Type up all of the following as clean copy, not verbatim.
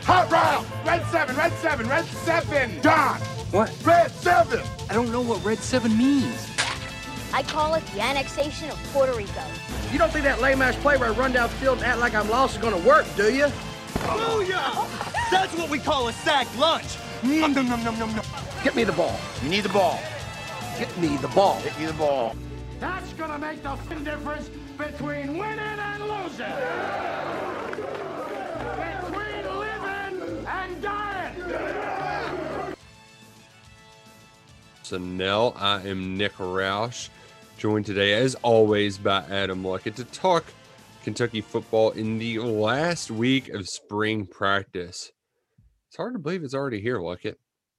Hot round! Red 7, red 7, red 7! John! What? Red 7! I don't know what Red 7 means. I call it the annexation of Puerto Rico. You don't think that lame-ass play where I run down field and act like I'm lost is gonna work, do you? Booyah! That's what we call a sack lunch. Nom, nom, nom, nom, nom, nom. Get me the ball. You need the ball. Get me the ball. Get me the ball. That's gonna make the difference between winning and losing. Between living and dying. So now I am Nick Roush, joined today as always by Adam Luckett to talk Kentucky football in the last week of spring practice. It's hard to believe it's already here, Luckett.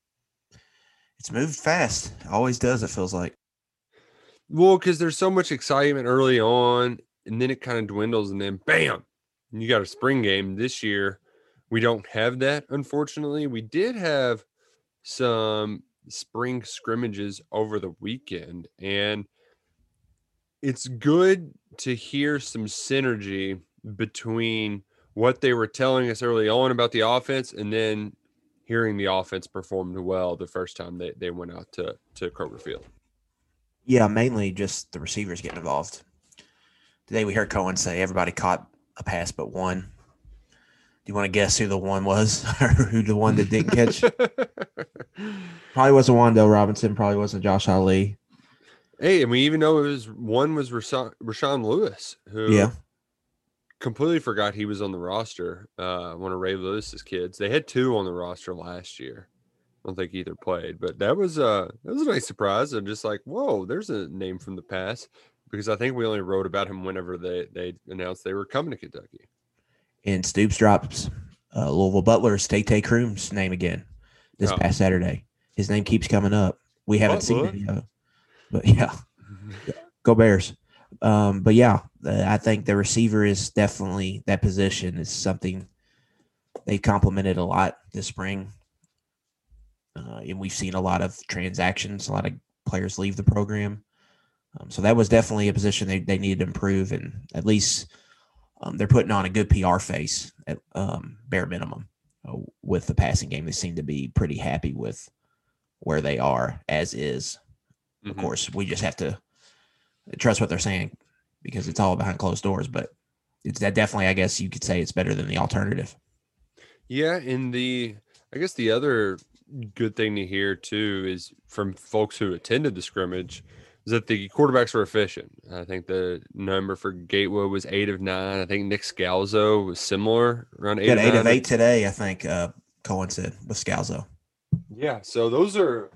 It's moved fast. Always does, it feels like. Well, because there's so much excitement early on, and then it kind of dwindles, and then bam, you got a spring game. This year, we don't have that, unfortunately. We did have some spring scrimmages over the weekend, and it's good to hear some synergy between what they were telling us early on about the offense and then hearing the offense performed well the first time they went out to Kroger Field. Yeah, mainly just the receivers getting involved. Today we heard Cohen say everybody caught a pass but one. Do you want to guess who the one was or who the one that didn't catch? Probably wasn't Wandale Robinson. Probably wasn't Josh Ali. Hey, and we even know one was Rashawn Lewis, who completely forgot he was on the roster. One of Ray Lewis's kids. They had two on the roster last year. I don't think either played, but that was a nice surprise. And just like, whoa, there's a name from the past, because I think we only wrote about him whenever they announced they were coming to Kentucky. And Stoops drops Louisville Butler's Tay Crooms name again this past Saturday. His name keeps coming up. We haven't seen it, but yeah, go Bears. But yeah, I think the receiver is definitely, that position is something they complimented a lot this spring. And we've seen a lot of transactions, a lot of players leave the program. So that was definitely a position they needed to improve, and at least they're putting on a good PR face at bare minimum with the passing game. They seem to be pretty happy with where they are as is. Mm-hmm. Of course, we just have to trust what they're saying because it's all behind closed doors, but it's that definitely, I guess you could say it's better than the alternative. Yeah. And I guess the other good thing to hear too is from folks who attended the scrimmage is that the quarterbacks were efficient. I think the number for Gatewood was 8 of 9. I think Nick Scalzo was similar, around 8 of 9. 8 of 8 today, I think Cohen said, with Scalzo. Yeah, so those are,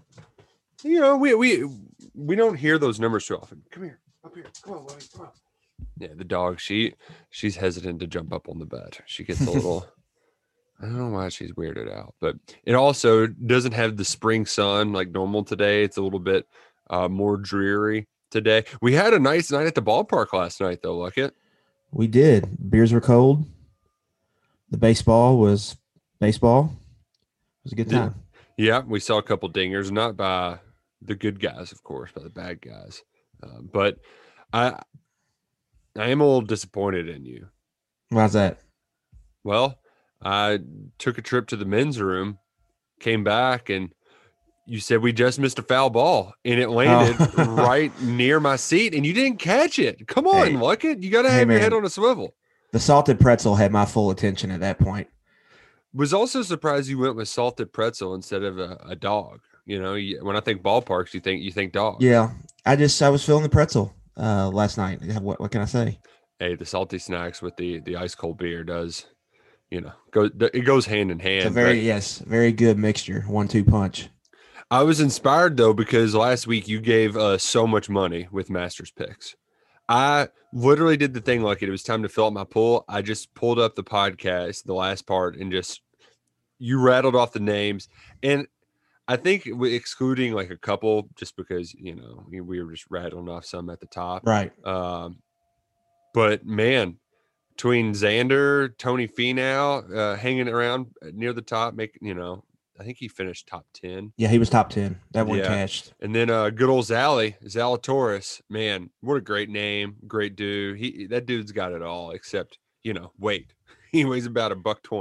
we don't hear those numbers too often. Come here, up here. Come on, Willie, come on. Yeah, the dog, she's hesitant to jump up on the bed. She gets a little I don't know why she's weirded out, but it also doesn't have the spring sun like normal today. It's a little bit more dreary today. We had a nice night at the ballpark last night, though, Luckett. We did. Beers were cold. The baseball was baseball. It was a good time. Yeah, we saw a couple dingers, not by the good guys, of course, by the bad guys. But I am a little disappointed in you. Why's that? Well, I took a trip to the men's room, came back, and you said we just missed a foul ball, and it landed right near my seat, and you didn't catch it. Come on, Luckett. You got to have your head on a swivel. The salted pretzel had my full attention at that point. Was also surprised you went with salted pretzel instead of a dog. You know, when I think ballparks, you think dog. Yeah, I was feeling the pretzel last night. What can I say? Hey, the salty snacks with the ice cold beer does, it goes hand in hand. It's a very good mixture. 1-2 punch. I was inspired though because last week you gave so much money with Masters picks. I literally did the thing like it was time to fill up my pool. I just pulled up the podcast, the last part, and you rattled off the names. And I think excluding like a couple, just because, we were just rattling off some at the top. Right. But man, between Xander, Tony Finau, hanging around near the top, I think he finished top 10. Yeah, he was top 10. That one cashed. And then good old Zalatoris, man, what a great name, great dude. That dude's got it all except, weight. He weighs about $120.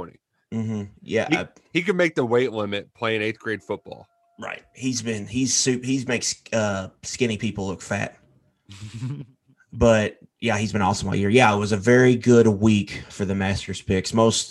Mm-hmm. Yeah, He could make the weight limit playing 8th grade football. right. He makes skinny people look fat. But yeah, he's been awesome all year. Yeah, it was a very good week for the Masters picks. Most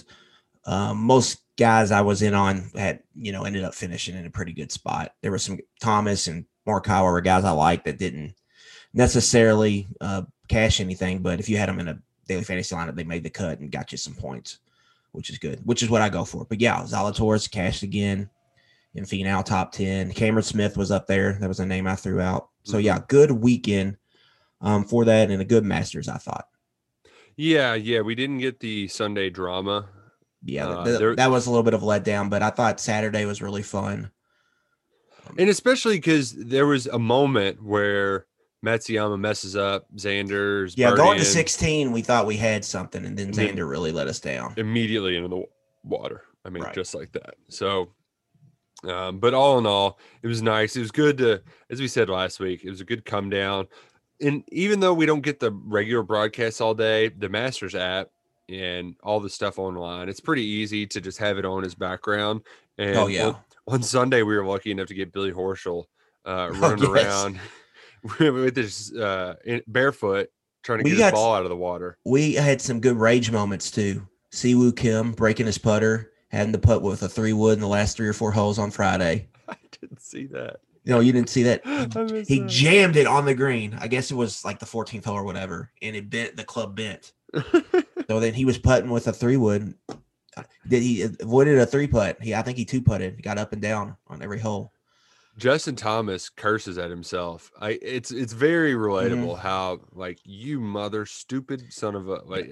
guys I was in on had, ended up finishing in a pretty good spot. There were some Thomas and Morikawa were guys I liked that didn't necessarily cash anything, but if you had them in a daily fantasy lineup, they made the cut and got you some points, which is good, which is what I go for. But yeah, Zalatoris cashed again. And Finau top 10. Cameron Smith was up there. That was a name I threw out. So yeah, good weekend for that and a good Masters, I thought. Yeah, we didn't get the Sunday drama. Yeah, that was a little bit of a letdown, but I thought Saturday was really fun. And especially because there was a moment where Matsuyama messes up, Xander's going to 16, we thought we had something, and then Xander really let us down. Immediately into the water. I mean, just like that. So, but all in all, it was nice. It was good to, as we said last week, it was a good come down. And even though we don't get the regular broadcasts all day, the Masters app and all the stuff online, it's pretty easy to just have it on as background. And on Sunday, we were lucky enough to get Billy Horschel running around with his barefoot trying to get his ball out of the water. We had some good rage moments too. Siwoo Kim breaking his putter, having to putt with a 3-wood in the last 3 or 4 holes on Friday. I didn't see that. No, you didn't see that. He jammed it on the green. I guess it was like the 14th hole or whatever, and it bent. The club bent. So then he was putting with a 3-wood. He avoided a 3-putt? I think he 2-putted. He got up and down on every hole. Justin Thomas curses at himself. It's very relatable how, like, you mother stupid son of a, like,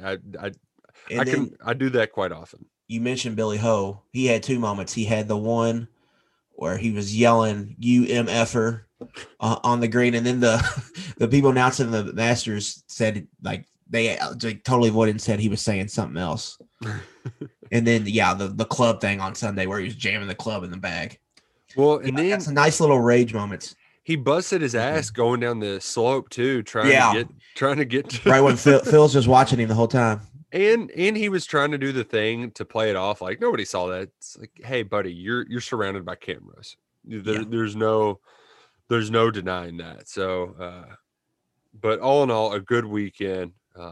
I do that quite often. You mentioned Billy Ho. He had 2 moments. He had the one where he was yelling "You MFer" on the green, and then the people announcing the Masters said, like, they totally avoided and said he was saying something else. And then the club thing on Sunday where he was jamming the club in the bag. Well, and then that's a nice little rage moments. He busted his ass going down the slope too, trying to get to right when Phil's just watching him the whole time. And he was trying to do the thing to play it off like nobody saw that. It's like, hey, buddy, you're surrounded by cameras. There's no denying that. So, but all in all, a good weekend.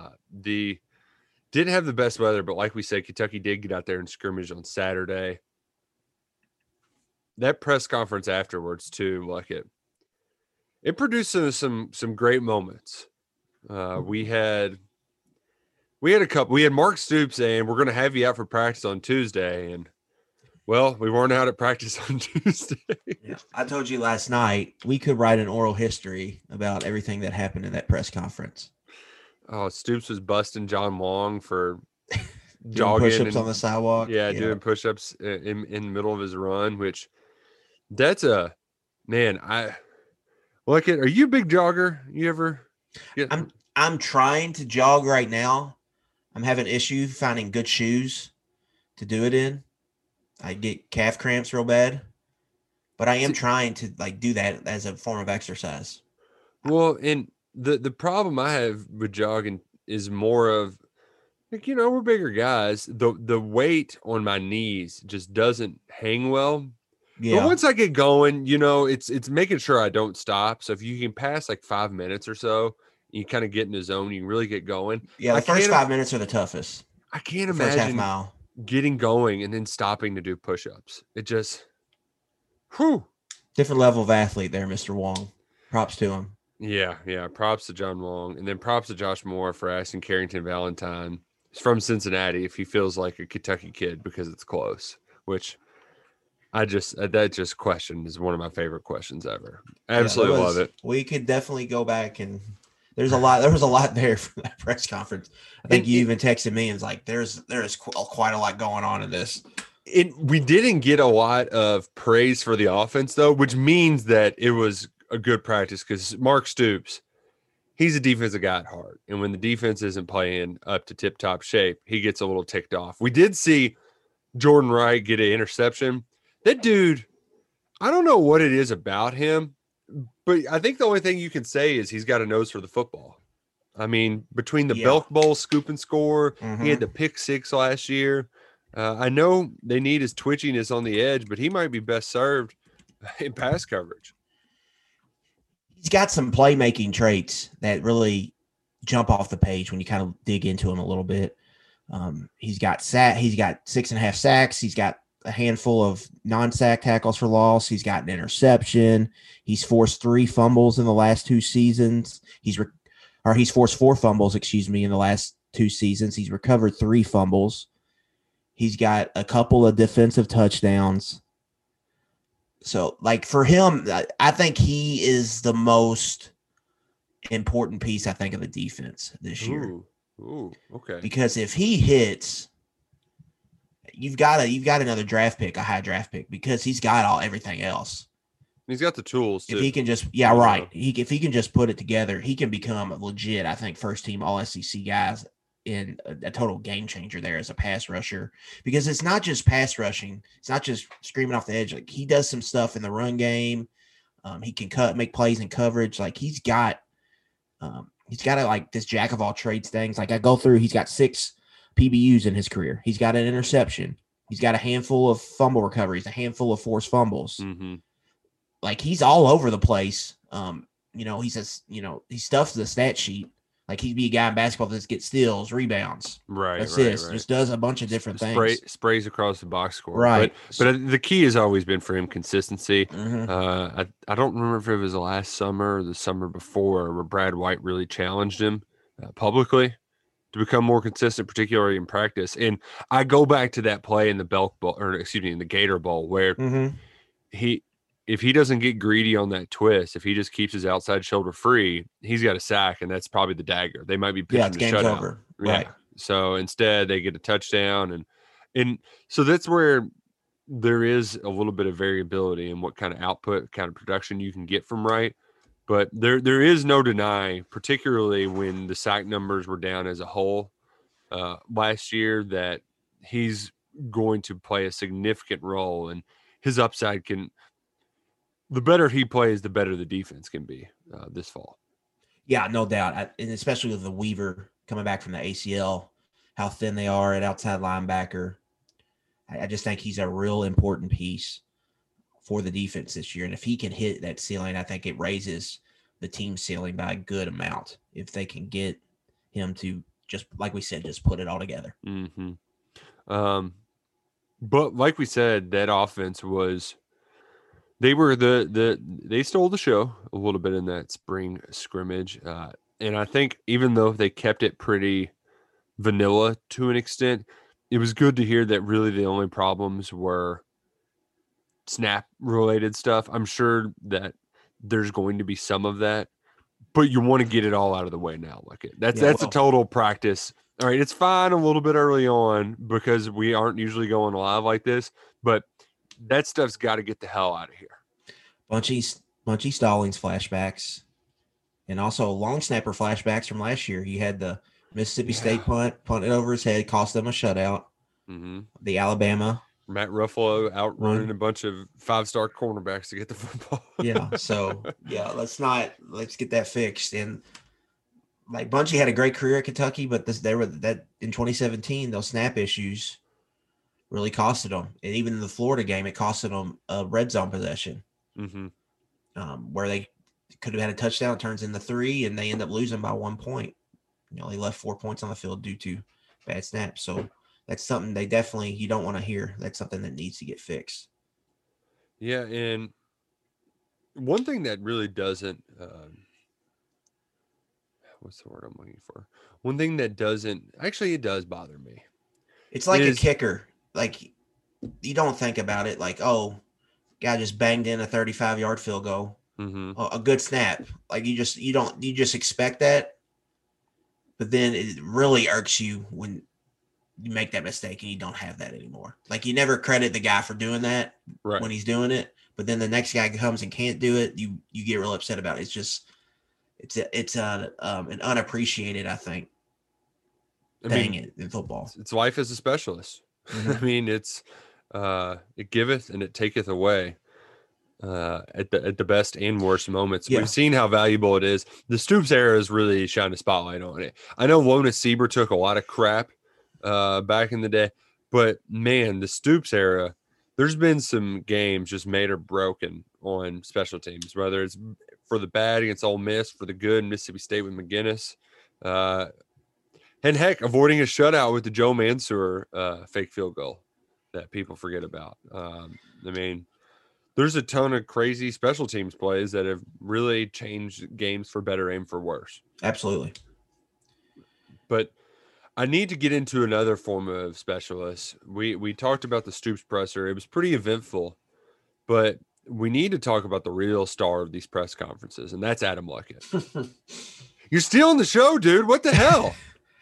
Didn't have the best weather, but like we said, Kentucky did get out there and scrimmage on Saturday. That press conference afterwards too, like it produced some great moments. We had a couple. We had Mark Stoops saying we're going to have you out for practice on Tuesday, and well, we weren't out at practice on Tuesday. Yeah. I told you last night we could write an oral history about everything that happened in that press conference. Oh, Stoops was busting John Long for jogging push-ups on the sidewalk. Yeah, doing push-ups in the middle of his run, which that's a man. I like it. Are you a big jogger? You ever? I'm trying to jog right now. I'm having issue finding good shoes to do it in. I get calf cramps real bad, but I am trying to do that as a form of exercise. Well, and the problem I have with jogging is more of we're bigger guys. The weight on my knees just doesn't hang well. Yeah. But once I get going, it's making sure I don't stop. So if you can pass like 5 minutes or so, you kind of get in the zone, you can really get going. Yeah, the first 5 minutes are the toughest. I can't imagine half mile getting going and then stopping to do push-ups. It just, different level of athlete there, Mr. Wong. Props to him. Yeah. Props to John Wong, and then props to Josh Moore for asking Carrington Valentine. He's from Cincinnati if he feels like a Kentucky kid because it's close, which that question is one of my favorite questions ever. Absolutely love it. We could definitely go back and there was a lot there from that press conference. I think you even texted me and was like, there's quite a lot going on in this. We didn't get a lot of praise for the offense though, which means that it was a good practice because Mark Stoops, he's a defensive guy at heart. And when the defense isn't playing up to tip-top shape, he gets a little ticked off. We did see Jordan Wright get an interception. That dude, I don't know what it is about him, but I think the only thing you can say is he's got a nose for the football. I mean, between the Belk Bowl scoop and score, he had the pick 6 last year. I know they need his twitchiness on the edge, but he might be best served in pass coverage. He's got some playmaking traits that really jump off the page when you kind of dig into him a little bit. He's got 6.5 sacks. He's got a handful of non-sack tackles for loss. He's got an interception. He's forced 3 fumbles in the last 2 seasons. He's forced 4 fumbles, in the last 2 seasons. He's recovered 3 fumbles. He's got a couple of defensive touchdowns. So, like, for him, I think he is the most important piece, I think, of the defense this year. Ooh, okay. Because if he hits, you've got another draft pick, a high draft pick, because he's got everything else. He's got the tools. If he can just, if he can just put it together, he can become a legit, I think, first team All SEC guys in a total game changer there as a pass rusher. Because it's not just pass rushing, it's not just screaming off the edge. Like, he does some stuff in the run game. He can make plays in coverage. Like, he's got like this jack of all trades things. Like, I go through, he's got 6 PBUs in his career. He's got an interception. He's got a handful of fumble recoveries, a handful of forced fumbles. Mm-hmm. Like, he's all over the place. He stuffs the stat sheet. Like, he'd be a guy in basketball that gets steals, rebounds, assists, just does a bunch of different things. Sprays across the box score. Right. But the key has always been for him consistency. Mm-hmm. I don't remember if it was the last summer or the summer before where Brad White really challenged him publicly to become more consistent, particularly in practice. And I go back to that play in the in the Gator Bowl where if he doesn't get greedy on that twist, if he just keeps his outside shoulder free, he's got a sack, and that's probably the dagger. They might be pitching the shutout. Over. Right. Yeah. So instead, they get a touchdown, and so that's where there is a little bit of variability in what kind of output, kind of production you can get from Wright. But there is no deny, particularly when the sack numbers were down as a whole last year, that he's going to play a significant role, and his upside can. The better he plays, the better the defense can be this fall. Yeah, no doubt. And especially with the Weaver coming back from the ACL, how thin they are at outside linebacker. I just think he's a real important piece for the defense this year. And if he can hit that ceiling, I think it raises the team ceiling by a good amount if they can get him to just, like we said, just put it all together. Mm-hmm. But like we said, that offense was – they were they stole the show a little bit in that spring scrimmage. And I think even though they kept it pretty vanilla to an extent, it was good to hear that really the only problems were snap related stuff. I'm sure that there's going to be some of that, but you want to get it all out of the way now. Like that's a total practice. All right. It's fine a little bit early on because we aren't usually going live like this, but that stuff's got to get the hell out of here. Bunchy Stallings flashbacks, and also long snapper flashbacks from last year. He had the Mississippi State punted over his head, cost them a shutout. Mm-hmm. The Alabama. Matt Ruffalo outrunning a bunch of 5-star cornerbacks to get the football. Let's get that fixed. And like Bunchy had a great career at Kentucky, but that in 2017, those snap issues really costed them. And even in the Florida game, it costed them a red zone possession, where they could have had a touchdown, turns into 3, and they end up losing by 1 point. They left 4 points on the field due to bad snaps. So that's something you don't want to hear. That's something that needs to get fixed. Yeah, and one thing that really doesn't what's the word I'm looking for? One thing that doesn't actually, it does bother me. It's like a kicker. Like, you don't think about it like, oh, guy just banged in a 35-yard field goal. Mm-hmm. A good snap. Like, you just expect that. But then it really irks you when you make that mistake and you don't have that anymore. Like, you never credit the guy for doing that when he's doing it. But then the next guy comes and can't do it. You get real upset about it. It's just, it's an unappreciated, I think, thing in football. It's life as a specialist. Mm-hmm. I mean, it's it giveth and it taketh away at the best and worst moments. Yeah. We've seen how valuable it is. The Stoops era has really shined a spotlight on it. I know Lona Sieber took a lot of crap back in the day, But man, the Stoops era, there's been some games just made or broken on special teams, whether it's for the bad against Ole Miss, for the good Mississippi State with McGinnis, and heck, avoiding a shutout with the Joe Mansour fake field goal that people forget about. I mean, there's a ton of crazy special teams plays that have really changed games for better and for worse. Absolutely. But I need to get into another form of specialists. We talked about the Stoops presser. It was pretty eventful, but we need to talk about the real star of these press conferences, and that's Adam Luckett. You're stealing the show, dude. What the hell?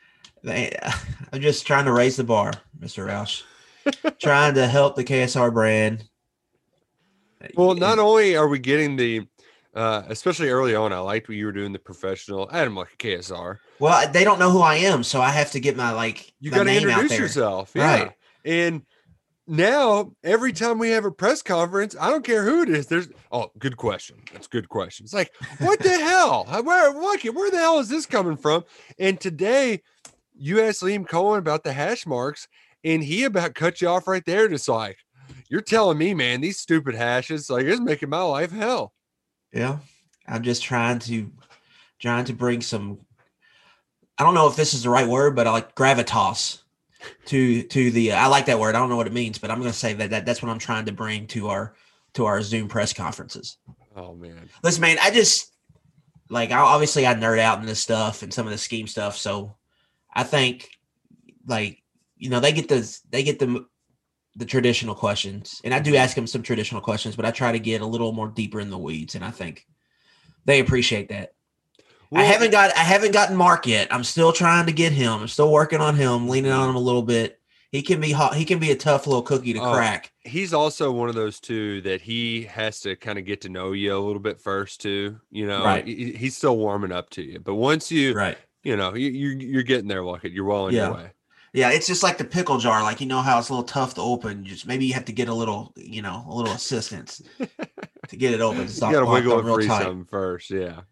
I'm just trying to raise the bar, Mr. Roush. Trying to help the KSR brand. Well, not only are we getting the especially early on, I liked what you were doing, the professional Adam Luckett KSR. Well, they don't know who I am, so I have to get my you got to introduce yourself. Yeah. Right. And now every time we have a press conference, I don't care who it is. Good question. That's a good question. It's like, what the hell? Where the hell is this coming from? And today you asked Liam Cohen about the hash marks, and he about cut you off right there. Just like, you're telling me, man, these stupid hashes, it's making my life hell. Yeah. I'm just trying to bring some, I don't know if this is the right word, but I like gravitas to the, I like that word. I don't know what it means, but I'm going to say that's what I'm trying to bring to our Zoom press conferences. Oh man. Listen, man, I obviously I nerd out in this stuff and some of the scheme stuff. So I think they get the traditional questions, and I do ask them some traditional questions, but I try to get a little more deeper in the weeds, and I think they appreciate that. Well, I haven't gotten Mark yet. I'm still trying to get him. I'm still working on him, leaning on him a little bit. He can be hot. He can be a tough little cookie to crack. He's also one of those too that he has to kind of get to know you a little bit first too. Right. He's still warming up to you, but once you, right, you're getting there, Luckett. You're well on your way. Yeah, it's just like the pickle jar. How it's a little tough to open. Just maybe you have to get a little assistance to get it open. You got to wiggle it free some first. Yeah.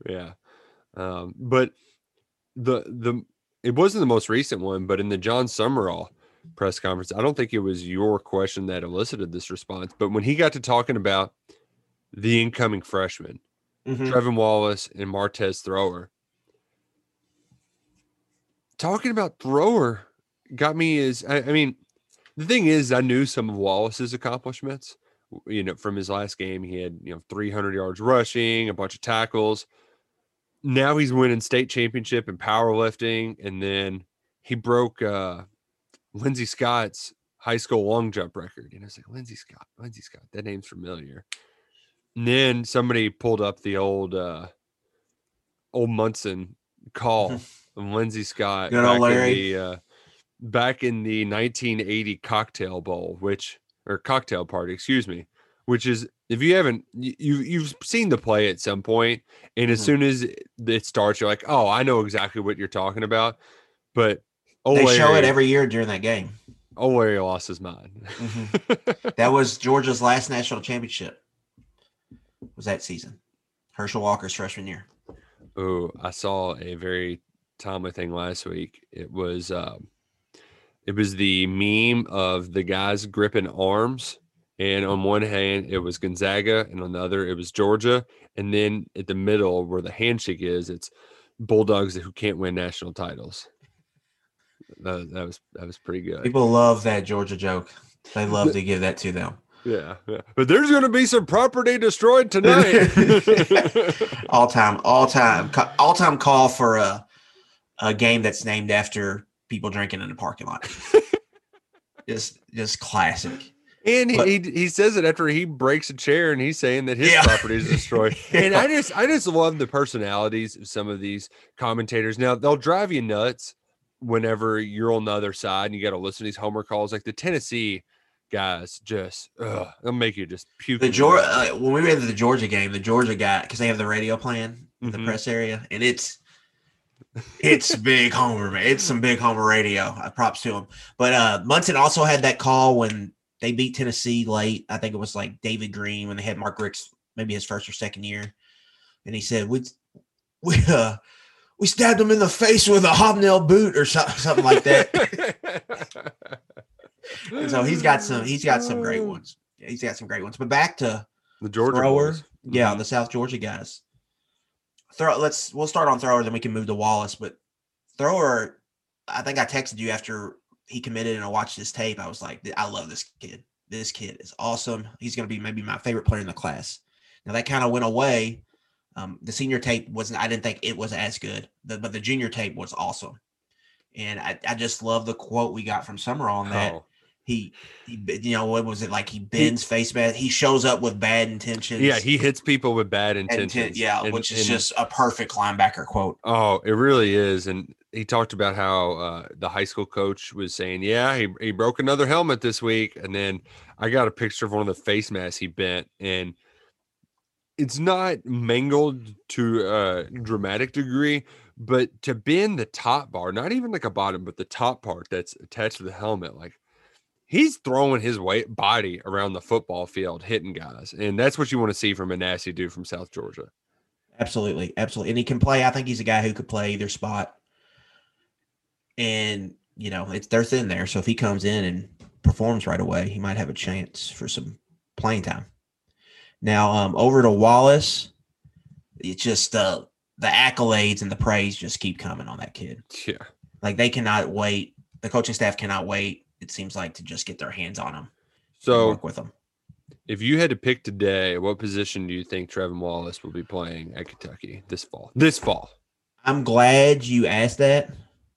But it wasn't the most recent one, but in the John Summerall press conference, I don't think it was your question that elicited this response, but when he got to talking about the incoming freshmen, Trevin Wallace and Martez Thrower, talking about Thrower got me the thing is, I knew some of Wallace's accomplishments, from his last game. He had, 300 yards rushing, a bunch of tackles. Now he's winning state championship in powerlifting. And then he broke Lindsey Scott's high school long jump record. And I was like, Lindsey Scott, that name's familiar. And then somebody pulled up the old Munson call of Lindsey Scott. Good old Larry. Back in the 1980 cocktail party, which is, if you haven't, you've seen the play at some point, and as soon as it starts, you're like, oh, I know exactly what you're talking about. But they show it every year during that game. Larry lost his mind. That was Georgia's last national championship. Was that season? Herschel Walker's freshman year. Oh, I saw a very timely thing last week. It was the meme of the guys gripping arms, and on one hand it was Gonzaga, and on the other it was Georgia, and then at the middle where the handshake is, it's Bulldogs who can't win national titles. That was pretty good. People love that Georgia joke. They love to give that to them. Yeah. But there's going to be some property destroyed tonight. all time call for a game that's named after people drinking in the parking lot. just classic. And he says it after he breaks a chair, and he's saying that his property is destroyed. And I just love the personalities of some of these commentators. Now, they'll drive you nuts whenever you're on the other side and you got to listen to these homer calls. Like the Tennessee guys, just they'll make you just puke. When we were at the Georgia game, the Georgia guy, because they have the radio playing in the press area, and it's big homer, man. It's some big homer radio. Props to him. But Munson also had that call when they beat Tennessee late. I think it was like David Green when they had Mark Ricks, maybe his first or second year. And he said, we stabbed him in the face with a hobnail boot or something like that. And so he's got some great ones. Yeah, he's got some great ones. But back to The Georgia thrower. boys. Yeah, the South Georgia guys. We'll start on thrower, then we can move to Wallace. But thrower, I think I texted you after he committed and I watched his tape. I was like, I love this kid. This kid is awesome. He's going to be maybe my favorite player in the class. Now that kind of went away. The senior tape wasn't, I didn't think it was as good, but the junior tape was awesome. And I just love the quote we got from Summer on that. Oh. He what was it like? He bends face mask. He shows up with bad intentions. Yeah, he hits people with bad intentions. Which is just a perfect linebacker quote. Oh, it really is. And he talked about how the high school coach was saying, yeah, he broke another helmet this week. And then I got a picture of one of the face masks he bent, and it's not mangled to a dramatic degree, but to bend the top bar, not even like a bottom, but the top part that's attached to the helmet, like he's throwing his body around the football field, hitting guys. And that's what you want to see from a nasty dude from South Georgia. Absolutely. Absolutely. And he can play. I think he's a guy who could play either spot. And, they're thin there. So if he comes in and performs right away, he might have a chance for some playing time. Now, over to Wallace, it's just the accolades and the praise just keep coming on that kid. Yeah. Like they cannot wait. The coaching staff cannot wait, it seems like, to just get their hands on him. So work with him. If you had to pick today, what position do you think Trevin Wallace will be playing at Kentucky this fall? I'm glad you asked that,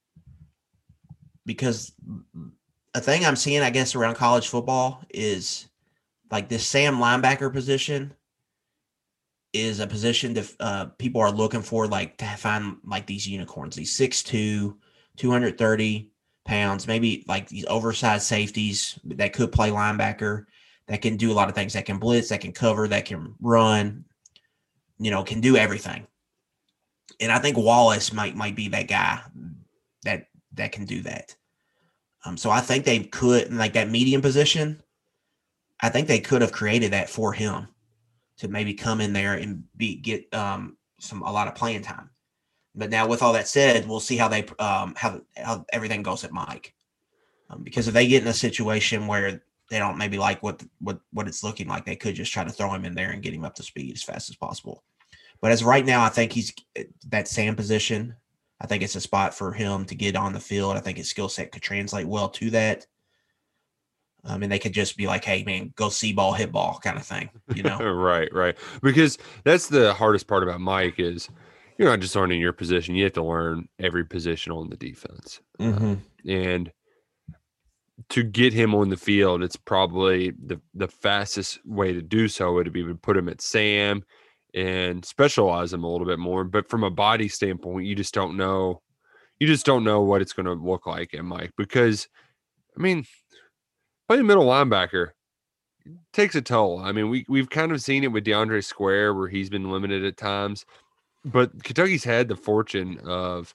because a thing I'm seeing, I guess, around college football is like this Sam linebacker position is a position that people are looking for, like to find like these unicorns, these 6'2", 230 pounds, maybe like these oversized safeties that could play linebacker, that can do a lot of things, that can blitz, that can cover, that can run, can do everything. And I think Wallace might be that guy that can do that. So I think they could, like that medium position, I think they could have created that for him to maybe come in there and get a lot of playing time. But now, with all that said, we'll see how they how everything goes at Mike, because if they get in a situation where they don't maybe like what it's looking like, they could just try to throw him in there and get him up to speed as fast as possible. But as right now, I think he's that Sam position. I think it's a spot for him to get on the field. I think his skill set could translate well to that. And they could just be like, hey, man, go see ball, hit ball kind of thing, Right. Because that's the hardest part about Mike is you're not just learning your position. You have to learn every position on the defense. Mm-hmm. And to get him on the field, it's probably the fastest way to do so would be to put him at Sam and specialize him a little bit more. But from a body standpoint, you just don't know. You just don't know what it's going to look like at Mike, because, playing middle linebacker takes a toll. We've kind of seen it with DeAndre Square where he's been limited at times, but Kentucky's had the fortune of,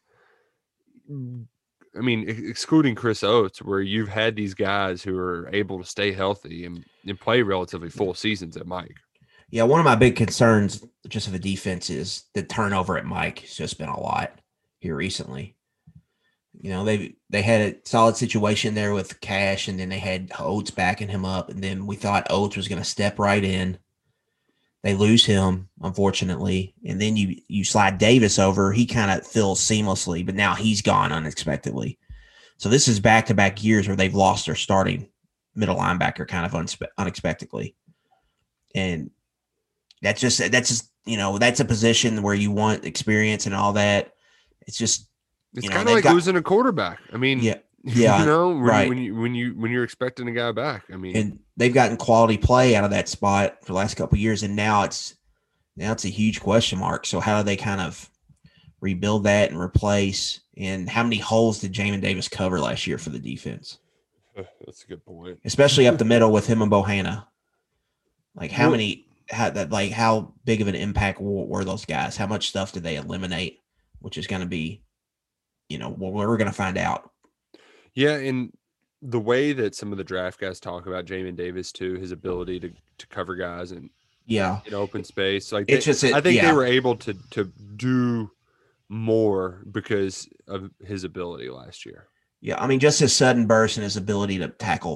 excluding Chris Oates, where you've had these guys who are able to stay healthy and play relatively full seasons at Mike. Yeah, one of my big concerns just of the defense is the turnover at Mike. It's just been a lot here recently. They had a solid situation there with Cash, and then they had Oates backing him up, and then we thought Oates was going to step right in. They lose him, unfortunately, and then you slide Davis over. He kind of fills seamlessly, but now he's gone unexpectedly. So this is back-to-back years where they've lost their starting middle linebacker kind of unexpectedly, and that's a position where you want experience and all that. It's just. It's kind of like losing a quarterback. Yeah. Right. When you're expecting a guy back. And they've gotten quality play out of that spot for the last couple of years, and now it's a huge question mark. So how do they kind of rebuild that and replace? And how many holes did Jamin Davis cover last year for the defense? That's a good point. Especially up the middle with him and Bohanna. Like how big of an impact were those guys? How much stuff did they eliminate? Which is going to be. We're going to find out. Yeah, and the way that some of the draft guys talk about Jamin Davis too, his ability to cover guys and in open space, like I think they were able to do more because of his ability last year. Yeah, just his sudden burst and his ability to tackle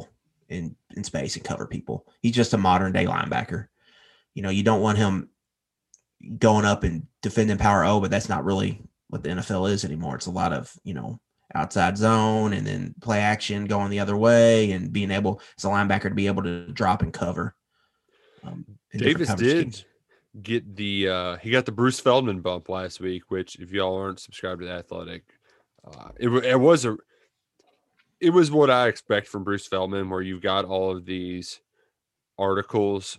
in space and cover people. He's just a modern day linebacker. You don't want him going up and defending power O, but that's not really what the NFL is anymore. It's a lot of, outside zone and then play action going the other way and being able as a linebacker to be able to drop and cover. Davis did get he got the Bruce Feldman bump last week, which if y'all aren't subscribed to The Athletic, it was what I expect from Bruce Feldman, where you've got all of these articles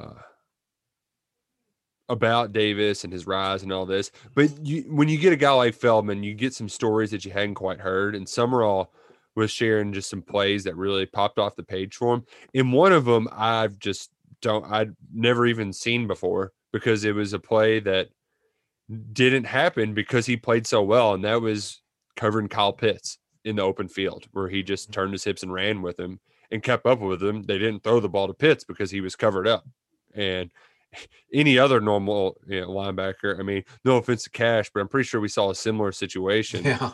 about Davis and his rise and all this. But when you get a guy like Feldman, you get some stories that you hadn't quite heard. And Summerall was sharing just some plays that really popped off the page for him. And one of them I'd never even seen before, because it was a play that didn't happen because he played so well. And that was covering Kyle Pitts in the open field, where he just turned his hips and ran with him and kept up with him. They didn't throw the ball to Pitts because he was covered up. And any other normal linebacker, I mean, no offense to Cash, but I'm pretty sure we saw a similar situation. Yeah.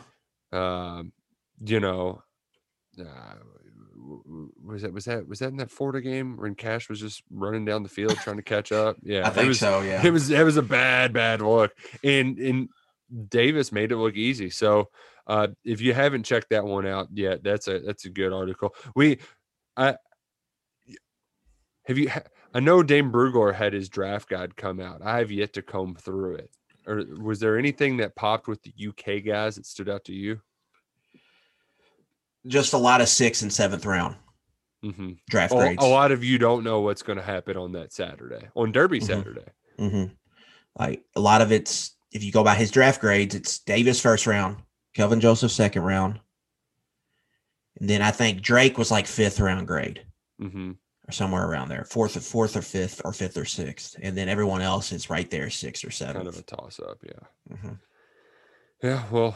Was that in that Florida game when Cash was just running down the field trying to catch up? Yeah, I think so. Yeah, it was a bad look, and Davis made it look easy. So if you haven't checked that one out yet, that's a good article. I know Dane Brugler had his draft guide come out. I have yet to comb through it. Or was there anything that popped with the UK guys that stood out to you? Just a lot of 6th and 7th round draft grades. A lot of you don't know what's going to happen on that Saturday, on Derby Saturday. Like a lot of it's, if you go by his draft grades, it's Davis 1st round, Kelvin Joseph 2nd round. And then I think Drake was like 5th round grade. Or somewhere around there, fourth or 5th or 5th or 6th. And then everyone else is right there, 6th or 7th. Kind of a toss up. Yeah. Yeah. Well,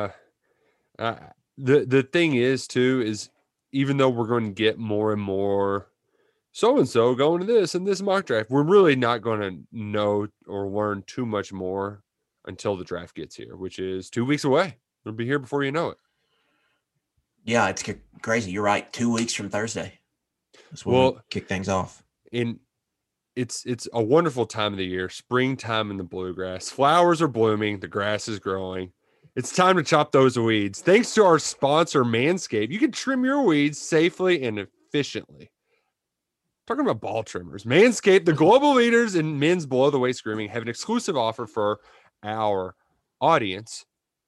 the thing is too, is even though we're going to get more and more so-and-so going to this and this mock draft, we're really not going to know or learn too much more until the draft gets here, which is 2 weeks away. It'll be here before you know it. Yeah. It's crazy. You're right. 2 weeks from Thursday. That's when we kick things off. It's a wonderful time of the year, springtime in the bluegrass. Flowers are blooming, the grass is growing. It's time to chop those weeds. Thanks to our sponsor, Manscaped, you can trim your weeds safely and efficiently. Talking about ball trimmers, Manscaped, the global leaders in men's below-the-waist grooming, have an exclusive offer for our audience.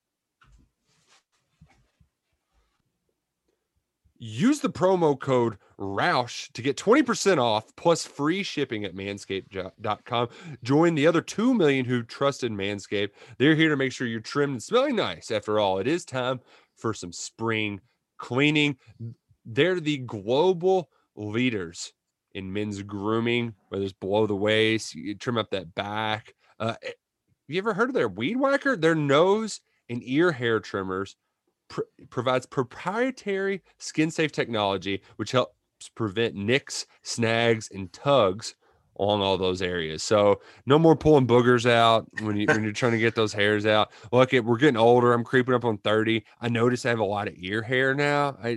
Use the promo code Roush to get 20% off plus free shipping at manscaped.com. Join the other 2 million who trusted Manscaped. They're here to make sure you're trimmed and smelling nice. After all, it is time for some spring cleaning. They're the global leaders in men's grooming, whether it's below the waist, you trim up that back. Have you ever heard of their Weed Whacker? Their nose and ear hair trimmers provides proprietary skin-safe technology, which helps prevent nicks, snags, and tugs on all those areas. So no more pulling boogers out when you're trying to get those hairs out. Look, we're getting older. I'm creeping up on 30. I notice I have a lot of ear hair now. I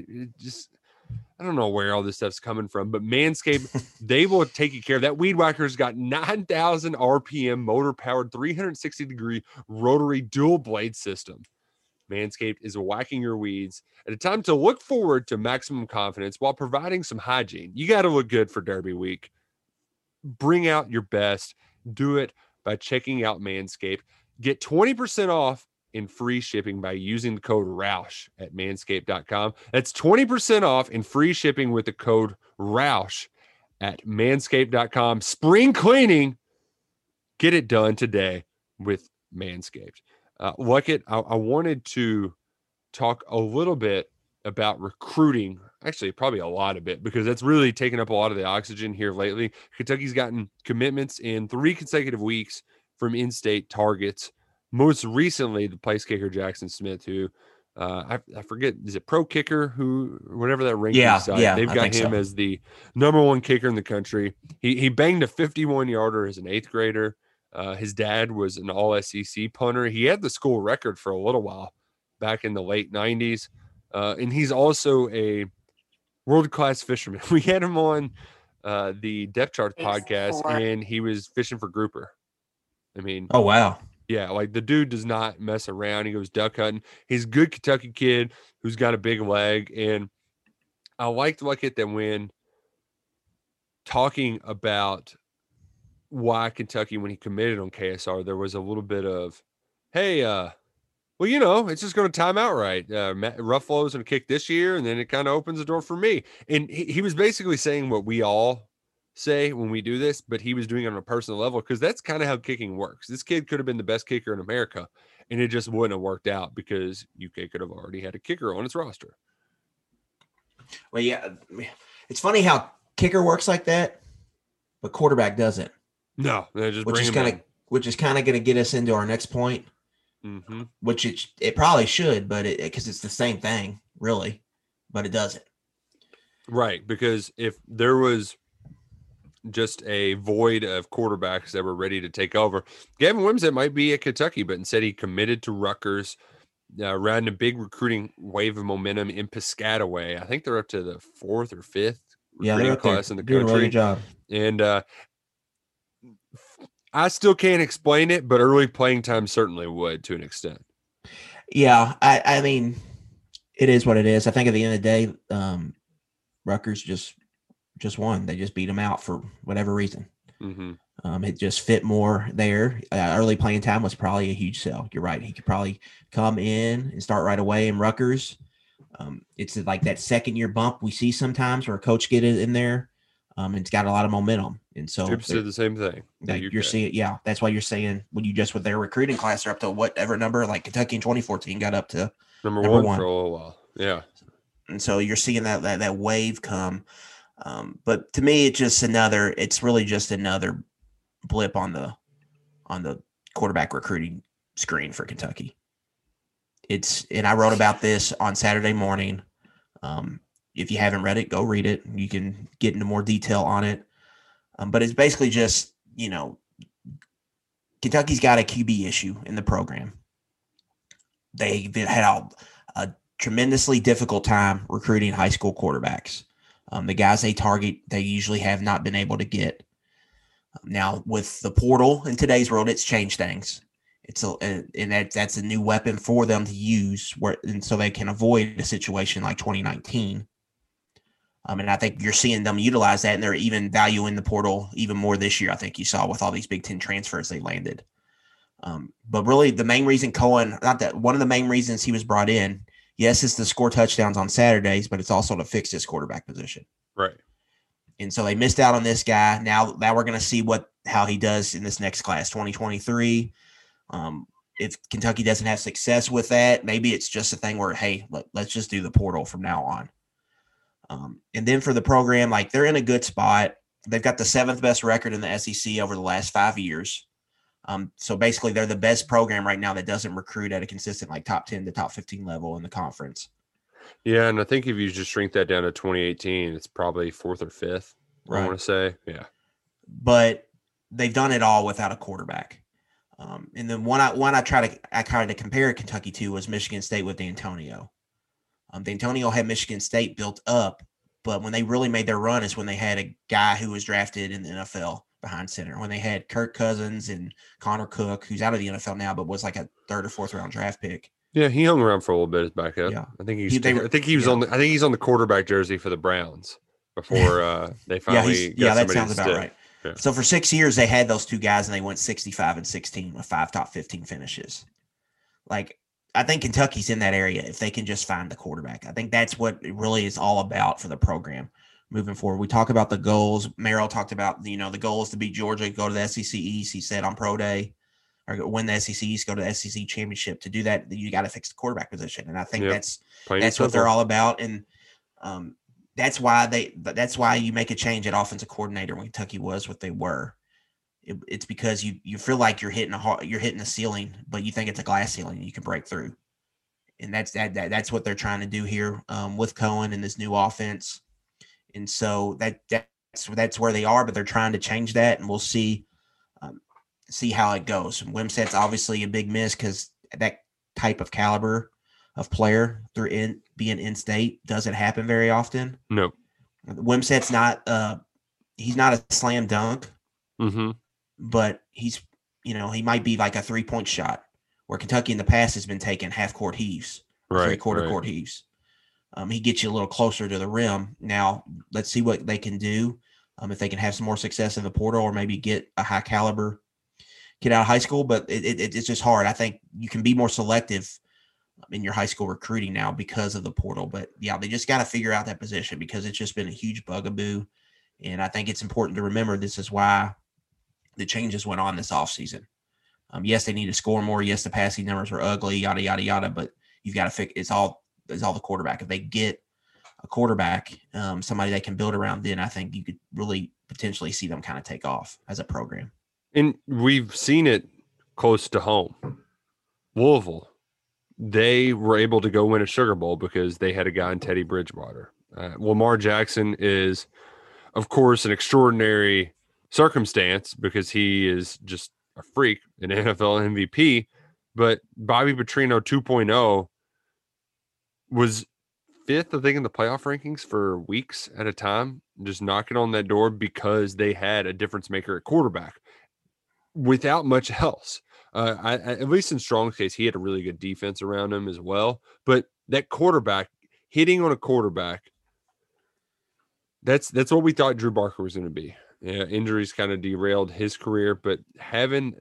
don't know where all this stuff's coming from, but Manscaped, they will take you care of that. Weed Whacker's got 9,000 RPM motor-powered 360-degree rotary dual blade system. Manscaped is whacking your weeds at a time to look forward to maximum confidence while providing some hygiene. You got to look good for Derby week. Bring out your best. Do it by checking out Manscaped. Get 20% off and free shipping by using the code Roush at manscaped.com. That's 20% off and free shipping with the code Roush at manscaped.com. Spring cleaning. Get it done today with Manscaped. Luckett, I wanted to talk a little bit about recruiting, actually probably a lot of it, because that's really taken up a lot of the oxygen here lately. Kentucky's gotten commitments in 3 consecutive weeks from in-state targets. Most recently, the place kicker Jackson Smith, who I forget, is it Pro Kicker, who whatever that ranking site, they've got him as the #1 kicker in the country. He banged a 51-yarder as an 8th grader. His dad was an all-SEC punter. He had the school record for a little while back in the late 90s. And he's also a world-class fisherman. We had him on the Depth Chart podcast, and he was fishing for grouper. I mean, oh wow, yeah, like the dude does not mess around. He goes duck hunting. He's a good Kentucky kid who's got a big leg, and I like to look at them when talking about why Kentucky, when he committed on KSR, there was a little bit of, hey, well, you know, it's just going to time out right. Ruffalo's going to kick this year, and then it kind of opens the door for me. And he was basically saying what we all say when we do this, but he was doing it on a personal level because that's kind of how kicking works. This kid could have been the best kicker in America, and it just wouldn't have worked out because UK could have already had a kicker on its roster. Well, yeah, it's funny how kicker works like that, but quarterback doesn't. No, they just which is kind of going to get us into our next point, which it probably should, but because it's the same thing, really, but it doesn't. Right, because if there was just a void of quarterbacks that were ready to take over, Gavin Wimsatt might be at Kentucky, but instead he committed to Rutgers, riding a big recruiting wave of momentum in Piscataway. I think they're up to the 4th or 5th recruiting class in the country. Doing a really good job. And I still can't explain it, but early playing time certainly would to an extent. Yeah, I mean, it is what it is. I think at the end of the day, Rutgers just won. They just beat them out for whatever reason. It just fit more there. Early playing time was probably a huge sell. You're right. He could probably come in and start right away in Rutgers. It's like that second year bump we see sometimes where a coach get it in there. It's got a lot of momentum. And so Chips did the same thing. You're seeing, yeah, that's why you're saying when you just with their recruiting class are up to whatever number, like Kentucky in 2014 got up to number one for a little while. Yeah. And so you're seeing that wave come. But to me, it's really just another blip on the quarterback recruiting screen for Kentucky. And I wrote about this on Saturday morning. If you haven't read it, go read it. You can get into more detail on it. But it's basically just, Kentucky's got a QB issue in the program. They've had a tremendously difficult time recruiting high school quarterbacks. The guys they target, they usually have not been able to get. Now, with the portal in today's world, it's changed things. That's a new weapon for them to use, and so they can avoid a situation like 2019. And I think you're seeing them utilize that, and they're even valuing the portal even more this year. I think you saw with all these Big Ten transfers they landed. But really, the main reason one of the main reasons he was brought in, yes, it's to score touchdowns on Saturdays, but it's also to fix his quarterback position. Right. And so they missed out on this guy. Now we're going to see how he does in this next class, 2023. If Kentucky doesn't have success with that, maybe it's just a thing where, hey, let's just do the portal from now on. And then for the program, like they're in a good spot. They've got the 7th best record in the SEC over the last 5 years. So basically they're the best program right now that doesn't recruit at a consistent like top 10 to top 15 level in the conference. Yeah. And I think if you just shrink that down to 2018, it's probably 4th or 5th. Right. I want to say. Yeah. But they've done it all without a quarterback. And then one I kind of compare Kentucky to was Michigan State with D'Antonio. D'Antonio had Michigan State built up, but when they really made their run is when they had a guy who was drafted in the NFL behind center. When they had Kirk Cousins and Connor Cook, who's out of the NFL now, but was like a 3rd or 4th round draft pick. Yeah, he hung around for a little bit as backup. Yeah, I think he's on the quarterback jersey for the Browns before they finally. That sounds about right. Yeah. So for 6 years they had those two guys, and they went 65-16 with 5 top 15 finishes. Like, I think Kentucky's in that area if they can just find the quarterback. I think that's what it really is all about for the program moving forward. We talk about the goals. Merrill talked about, the goal is to beat Georgia, go to the SEC East. He said on Pro Day, or win the SEC East, go to the SEC Championship. To do that, you got to fix the quarterback position. And I think that's what they're all about. And that's why you make a change at offensive coordinator when Kentucky was what they were. It's because you feel like you're hitting a ceiling, but you think it's a glass ceiling and you can break through. And that's what they're trying to do here with Cohen and this new offense. And so that's where they are, but they're trying to change that, and we'll see how it goes. And Wimsatt's obviously a big miss because that type of caliber of player being in state doesn't happen very often. No. Wimset's not he's not a slam dunk, but he's he might be like a 3-point shot, where Kentucky in the past has been taking half-court heaves, three-quarter court heaves. He gets you a little closer to the rim. Now, let's see what they can do, if they can have some more success in the portal or maybe get a high-caliber kid out of high school. But it's just hard. I think you can be more selective in your high school recruiting now because of the portal. But, yeah, they just got to figure out that position because it's just been a huge bugaboo. And I think it's important to remember this is why the changes went on this offseason. Yes, they need to score more. Yes, the passing numbers are ugly, yada, yada, yada. But you've got to fix it's all the quarterback. If they get a quarterback, somebody they can build around, then I think you could really potentially see them kind of take off as a program. And we've seen it close to home. Louisville, they were able to go win a Sugar Bowl because they had a guy in Teddy Bridgewater. Lamar Jackson is, of course, an extraordinary circumstance because he is just a freak, an NFL MVP. But Bobby Petrino 2.0 was fifth, I think, in the playoff rankings for weeks at a time, just knocking on that door because they had a difference maker at quarterback without much else. At least in Strong's case, he had a really good defense around him as well. But that quarterback, hitting on a quarterback, that's what we thought Drew Barker was going to be. Yeah, injuries kind of derailed his career, but having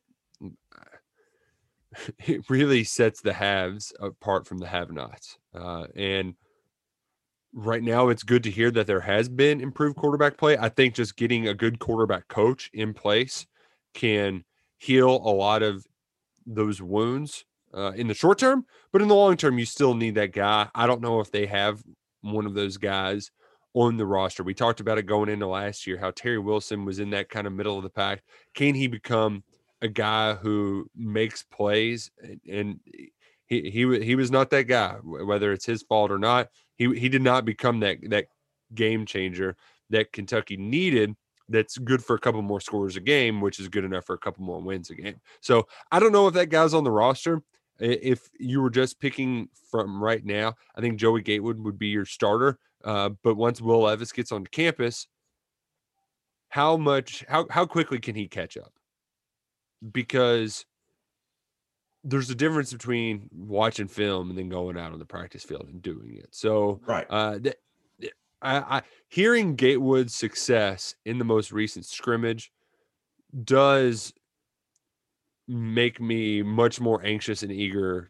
it really sets the haves apart from the have-nots. And right now it's good to hear that there has been improved quarterback play. I think just getting a good quarterback coach in place can heal a lot of those wounds in the short term, but in the long term, you still need that guy. I don't know if they have one of those guys on the roster. We talked about it going into last year, how Terry Wilson was in that kind of middle of the pack. Can he become a guy who makes plays? And he was not that guy, whether it's his fault or not. He did not become that game changer that Kentucky needed. That's good for a couple more scores a game, which is good enough for a couple more wins a game. So I don't know if that guy's on the roster. If you were just picking from right now, I think Joey Gatewood would be your starter. But once Will Levis gets on campus, how quickly can he catch up? Because there's a difference between watching film and then going out on the practice field and doing it. So, right. Hearing Gatewood's success in the most recent scrimmage does make me much more anxious and eager.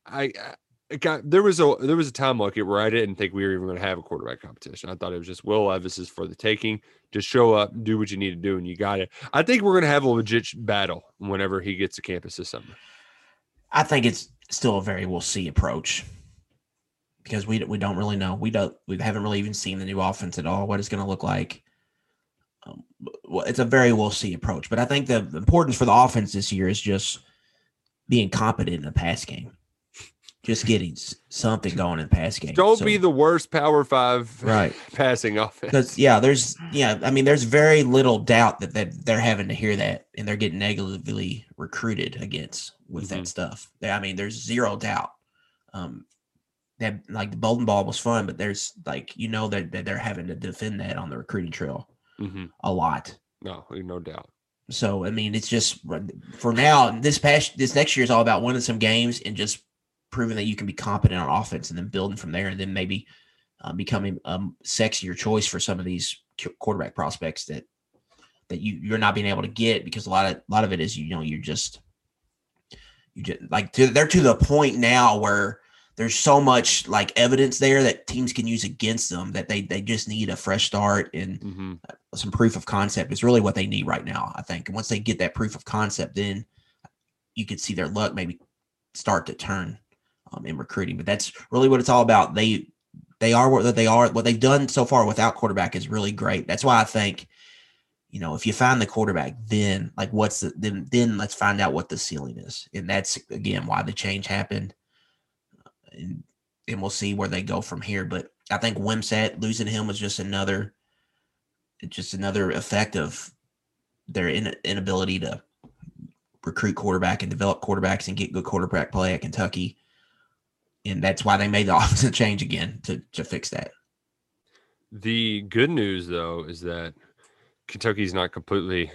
There was a time like it where I didn't think we were even going to have a quarterback competition. I thought it was just Will Levis is for the taking. Just show up, do what you need to do, and you got it. I think we're going to have a legit battle whenever he gets to campus this summer. I think it's still a very we'll see approach because we don't really know. We haven't really even seen the new offense at all, what it's going to look like. It's a very we'll see approach. But I think the importance for the offense this year is just being competent in the pass game. Just getting something going in the pass game. Don't be the worst Power 5 passing offense. There's very little doubt that they're having to hear that and they're getting negatively recruited against with that stuff. There's zero doubt. That like the Bolden Ball was fun, but there's that they're having to defend that on the recruiting trail a lot. No doubt. So it's just for now. This next year is all about winning some games and just proving that you can be competent on offense and then building from there and then maybe becoming a sexier choice for some of these quarterback prospects that you're not being able to get because a lot of it is, you're just like they're to the point now where there's so much like evidence there that teams can use against them that they just need a fresh start and some proof of concept is really what they need right now, I think. And once they get that proof of concept, then you could see their luck maybe start to turn in recruiting. But that's really what it's all about. They are what they are. What they've done so far without quarterback is really great. That's why I think, if you find the quarterback, then like then let's find out what the ceiling is. And that's again why the change happened. And we'll see where they go from here. But I think Wimsatt, losing him was just another effect of their inability to recruit quarterback and develop quarterbacks and get good quarterback play at Kentucky. And that's why they made the offensive change again to fix that. The good news, though, is that Kentucky's not completely.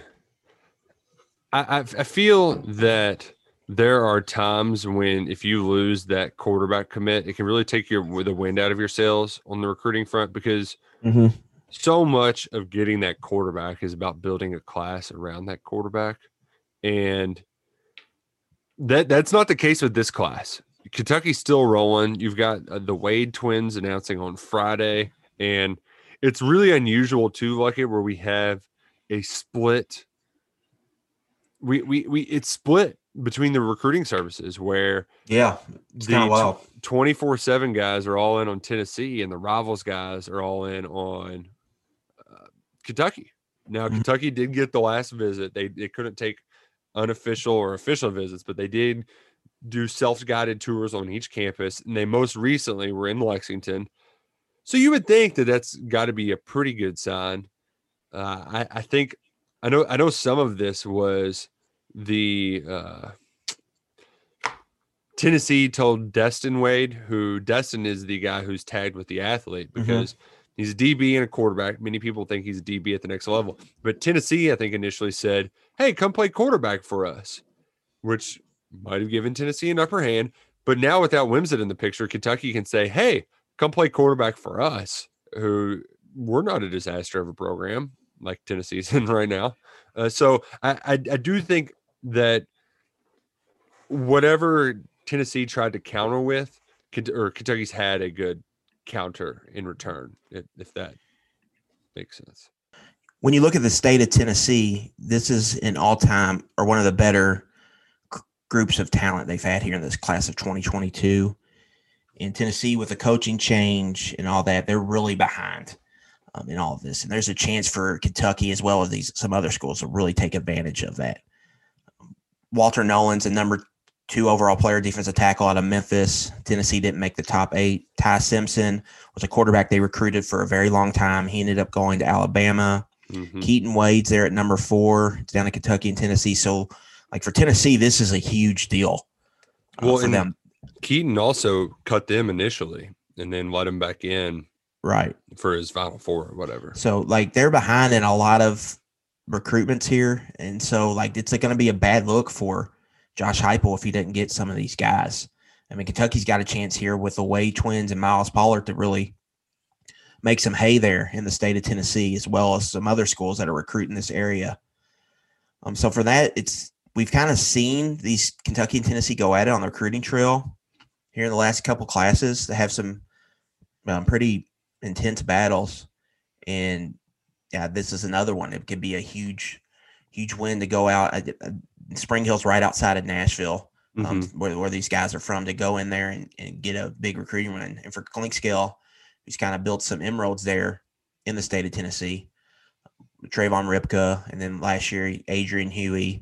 I feel that there are times when if you lose that quarterback commit, it can really take the wind out of your sails on the recruiting front because so much of getting that quarterback is about building a class around that quarterback. And that's not the case with this class. Kentucky's still rolling. You've got the Wade twins announcing on Friday, and it's really unusual too, like it where we have a split. It's split between the recruiting services where it's kind of wild. 24/7 guys are all in on Tennessee and the Rivals guys are all in on Kentucky. Now Kentucky did get the last visit. They couldn't take unofficial or official visits, but they did do self-guided tours on each campus, and they most recently were in Lexington. So you would think that that's got to be a pretty good sign. I think I know some of this was the Tennessee told Destin Wade, who Destin is the guy who's tagged with the athlete because he's a DB and a quarterback. Many people think he's a DB at the next level, but Tennessee, I think, initially said, "Hey, come play quarterback for us," which might have given Tennessee an upper hand. But now without Wimsatt in the picture, Kentucky can say, "Hey, come play quarterback for us," who we're not a disaster of a program like Tennessee's in right now. So I do think that whatever Tennessee tried to counter with, or Kentucky's had a good counter in return, if that makes sense. When you look at the state of Tennessee, this is an all-time or one of the better groups of talent they've had here in this class of 2022. In Tennessee, with the coaching change and all that, they're really behind in all of this. And there's a chance for Kentucky as well as some other schools to really take advantage of that. Walter Nolan's a number 2 overall player, defensive tackle out of Memphis. Tennessee didn't make the top 8. Ty Simpson was a quarterback they recruited for a very long time. He ended up going to Alabama. Keaton Wade's there at number 4. It's down in Kentucky and Tennessee. So, like for Tennessee, this is a huge deal for them. Keaton also cut them initially and then let him back in for his Final Four or whatever. So, like, they're behind in a lot of recruitments here. And so, like, it's going to be a bad look for Josh Heupel if he doesn't get some of these guys. I mean, Kentucky's got a chance here with the Wade twins and Miles Pollard to really make some hay there in the state of Tennessee, as well as some other schools that are recruiting this area. So for that, we've kind of seen these Kentucky and Tennessee go at it on the recruiting trail here in the last couple classes. They have some pretty intense battles, and this is another one. It could be a huge win to go out. Spring Hill's right outside of Nashville, where these guys are from, to go in there and get a big recruiting win. And for Clinkscale, who's kind of built some inroads there in the state of Tennessee, Trayvon Ripka, and then last year Adrian Huey.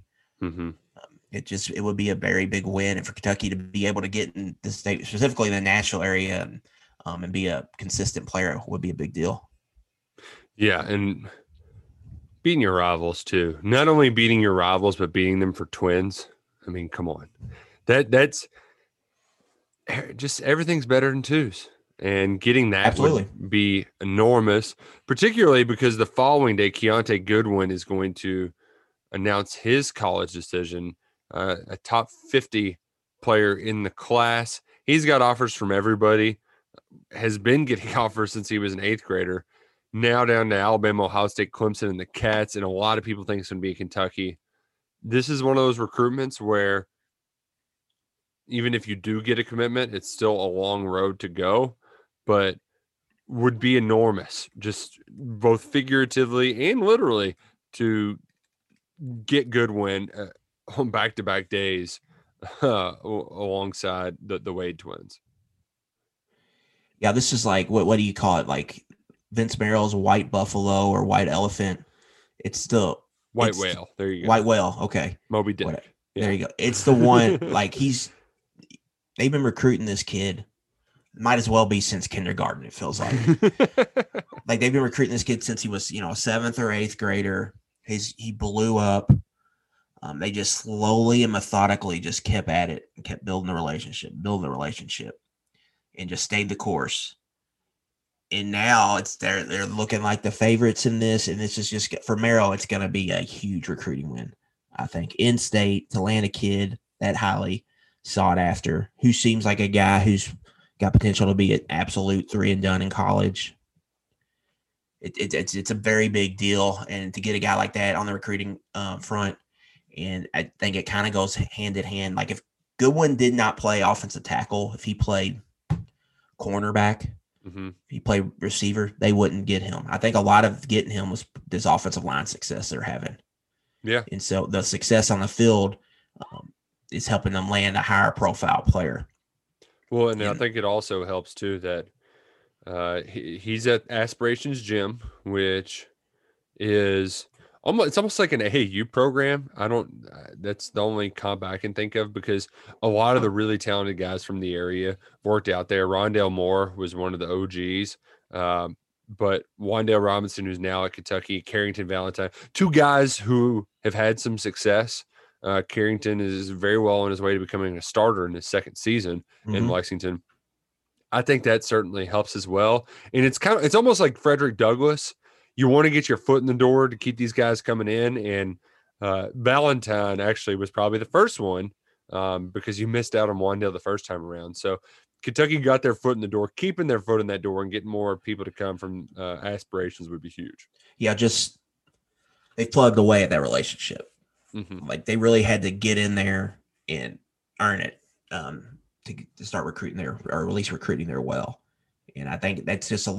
It would be a very big win, and for Kentucky to be able to get in the state, specifically the Nashville area, and be a consistent player would be a big deal. Yeah, and beating your rivals too. Not only beating your rivals, but beating them for twins. I mean, come on, that's just everything's better than twos. And getting that would be enormous, particularly because the following day, Keontae Goodwin is going to announce his college decision, a top 50 player in the class. He's got offers from everybody, has been getting offers since he was an 8th grader, now down to Alabama, Ohio State, Clemson, and the Cats, and a lot of people think it's going to be Kentucky. This is one of those recruitments where even if you do get a commitment, it's still a long road to go, but would be enormous, just both figuratively and literally, to get Goodwin on back-to-back days alongside the Wade twins. Yeah, this is like, what do you call it? Like Vince Merrill's White Buffalo or White Elephant. It's still White Whale. There you go. White Whale. Okay. Moby Dick. Yeah. There you go. It's the one, like they've been recruiting this kid. Might as well be since kindergarten, it feels like. Like they've been recruiting this kid since he was, a 7th or 8th grader. He blew up. They just slowly and methodically just kept at it and kept building the relationship, and just stayed the course. And now they're looking like the favorites in this, and this is just for Merrill. It's going to be a huge recruiting win, I think. In state to land a kid that highly sought after, who seems like a guy who's got potential to be an absolute 3-and-done in college. It's a very big deal, and to get a guy like that on the recruiting front, and I think it kind of goes hand in hand. Like if Goodwin did not play offensive tackle, if he played cornerback. If he played receiver, they wouldn't get him. I think a lot of getting him was this offensive line success they're having. Yeah. And so the success on the field is helping them land a higher profile player. Well, and I think it also helps too that he's at Aspirations Gym, which is it's almost like an AAU program. That's the only comp I can think of, because a lot of the really talented guys from the area worked out there. Rondale Moore was one of the OGs, but Wandale Robinson, who's now at Kentucky, Carrington Valentine, two guys who have had some success. Carrington is very well on his way to becoming a starter in his second season in Lexington. I think that certainly helps as well. And it's almost like Frederick Douglass. You want to get your foot in the door to keep these guys coming in. And Valentine actually was probably the first one because you missed out on Wandale the first time around. So Kentucky got their foot in the door. Keeping their foot in that door and getting more people to come from Aspirations would be huge. Yeah, just they plugged away at that relationship. Like they really had to get in there and earn it to start recruiting there, or at least recruiting there well. And I think that's just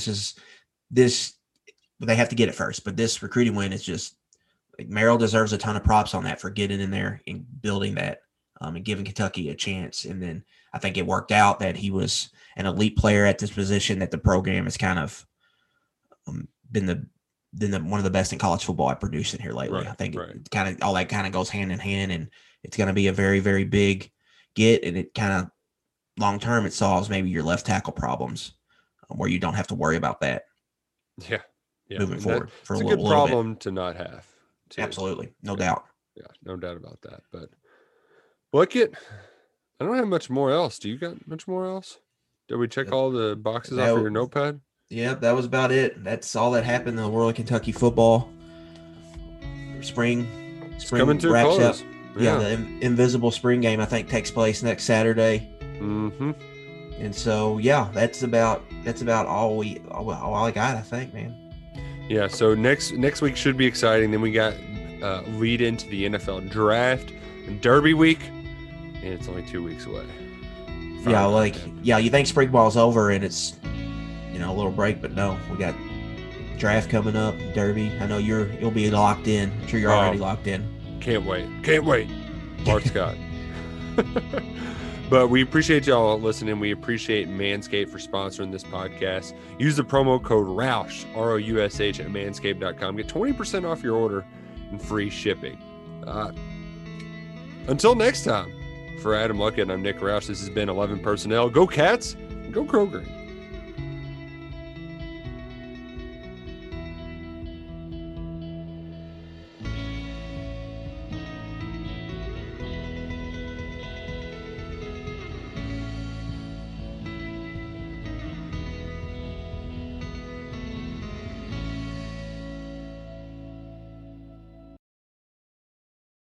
they have to get it first, but this recruiting win is just like Merrill deserves a ton of props on that for getting in there and building that and giving Kentucky a chance. And then I think it worked out that he was an elite player at this position, that the program has kind of been one of the best in college football at producing here lately. I think it kind of all that kind of goes hand in hand, and it's going to be a very, very big get. And it kind of long term, it solves maybe your left tackle problems where you don't have to worry about that. Yeah. Moving forward for it's a a little good problem bit. to not have. Too. Absolutely. No doubt. Yeah, no doubt about that. But Bucket, I don't have much more else. Do you got much more else? Did we check all the boxes off of your notepad? Yeah, that was about it. That's all that happened in the world of Kentucky football. Spring coming to a close. Up. Yeah, the Invisible Spring game, I think, takes place next Saturday. And so, yeah, that's about all I got, I think, man. Yeah, so next week should be exciting. Then we got lead into the NFL draft and Derby week, and it's only 2 weeks away. You think spring ball's over and it's a little break, but no, we got draft coming up, Derby. I know you'll be locked in. I'm sure you're already locked in. Can't wait. Bart Scott. But we appreciate y'all listening. We appreciate Manscaped for sponsoring this podcast. Use the promo code ROUSH, ROUSH, at manscaped.com. Get 20% off your order and free shipping. Until next time, for Adam Luckett, I'm Nick Roush. This has been 11 Personnel. Go Cats, go Kroger.